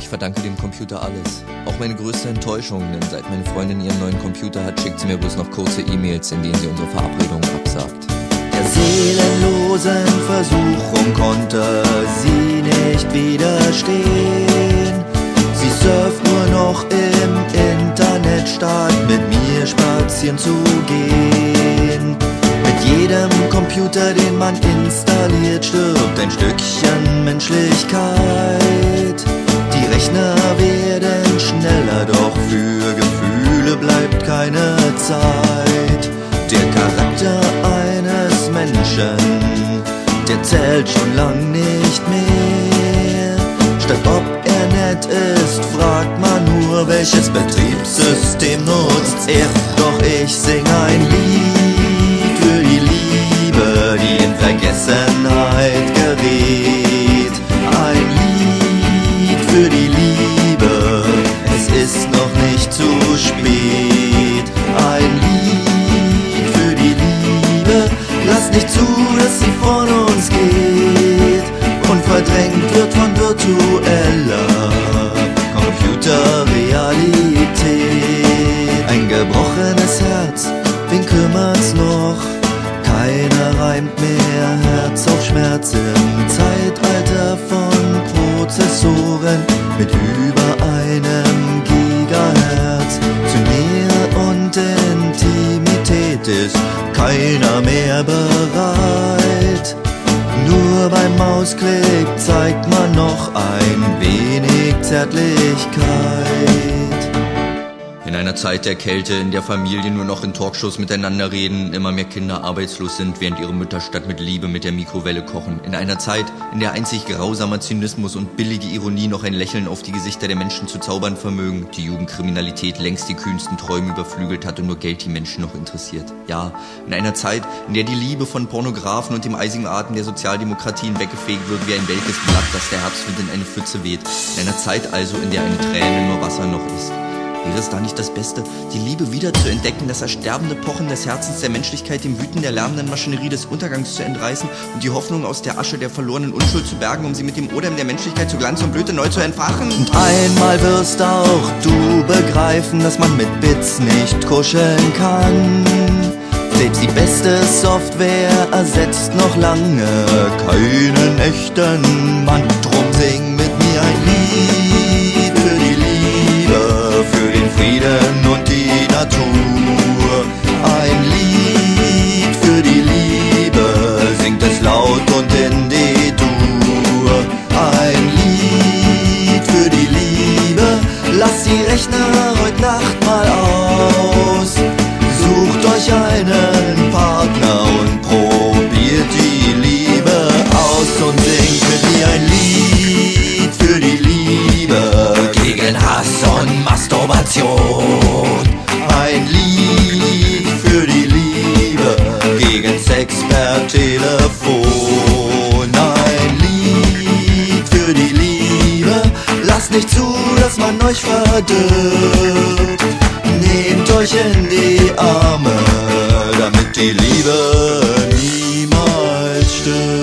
verdanke dem Computer alles. Auch meine größte Enttäuschung, denn seit meine Freundin ihren neuen Computer hat, schickt sie mir bloß noch kurze E-Mails, in denen sie unsere Verabredung absagt. Der seelenlosen Versuchung konnte sie nicht widerstehen. Sie surft nur noch im Internet, statt mit mir spazieren zu gehen. Mit jedem Computer, den man installiert, stirbt ein Stückchen Menschlichkeit. Die Rechner werden schneller, doch für Gefühle bleibt keine Zeit. Der Charakter eines Menschen, der zählt schon lang nicht mehr. Statt ob er nett ist, fragt man nur, welches Betriebssystem nutzt er. Doch ich sing ein Lied für die Liebe, die in Vergessenheit gerät. Ein Lied für die Liebe, es ist noch nicht zu spät. Ein Lied für die Liebe, lass nicht zu, dass sie von uns geht und verdrängt wird von virtueller Computerrealität. Ein gebrochenes Herz, wen kümmert's noch? Keiner reimt mehr Herz auf Schmerz im Zeitalter von Prozessoren mit über 1 Gigahertz. Zu Nähe und Intimität ist keiner mehr bereit. Nur beim Mausklick zeigt man noch ein wenig Zärtlichkeit. In einer Zeit der Kälte, in der Familien nur noch in Talkshows miteinander reden, immer mehr Kinder arbeitslos sind, während ihre Mütter statt mit Liebe mit der Mikrowelle kochen. In einer Zeit, in der einzig grausamer Zynismus und billige Ironie noch ein Lächeln auf die Gesichter der Menschen zu zaubern vermögen, die Jugendkriminalität längst die kühnsten Träume überflügelt hat und nur Geld die Menschen noch interessiert. Ja, in einer Zeit, in der die Liebe von Pornografen und dem eisigen Atem der Sozialdemokratien weggefegt wird wie ein welkes Blatt, das der Herbstwind in eine Pfütze weht. In einer Zeit also, in der eine Träne nur Wasser noch ist. Wäre es da nicht das Beste, die Liebe wieder zu entdecken, das ersterbende Pochen des Herzens der Menschlichkeit dem Wüten der lärmenden Maschinerie des Untergangs zu entreißen und die Hoffnung aus der Asche der verlorenen Unschuld zu bergen, um sie mit dem Odem der Menschlichkeit zu Glanz und Blüte neu zu entfachen? Und einmal wirst auch du begreifen, dass man mit Bits nicht kuscheln kann. Selbst die beste Software ersetzt noch lange keinen echten Mann. Drum sing mit mir ein Lied für die Liebe, für den Frieden und die Natur. Ein Lied für die Liebe, singt es laut und in D-Dur. Ein Lied für die Liebe, lasst die Rechner heute Nacht mal aus. Sucht euch einen Partner und probiert die Liebe aus und singt mit mir ein Lied für die Liebe gegen Hass und Masturbation. Ein Lied für die Liebe gegen Sex per Telefon. Ein Lied für die Liebe, lasst nicht zu, dass man euch verdirbt. Nehmt euch in die Arme, damit die Liebe niemals stirbt.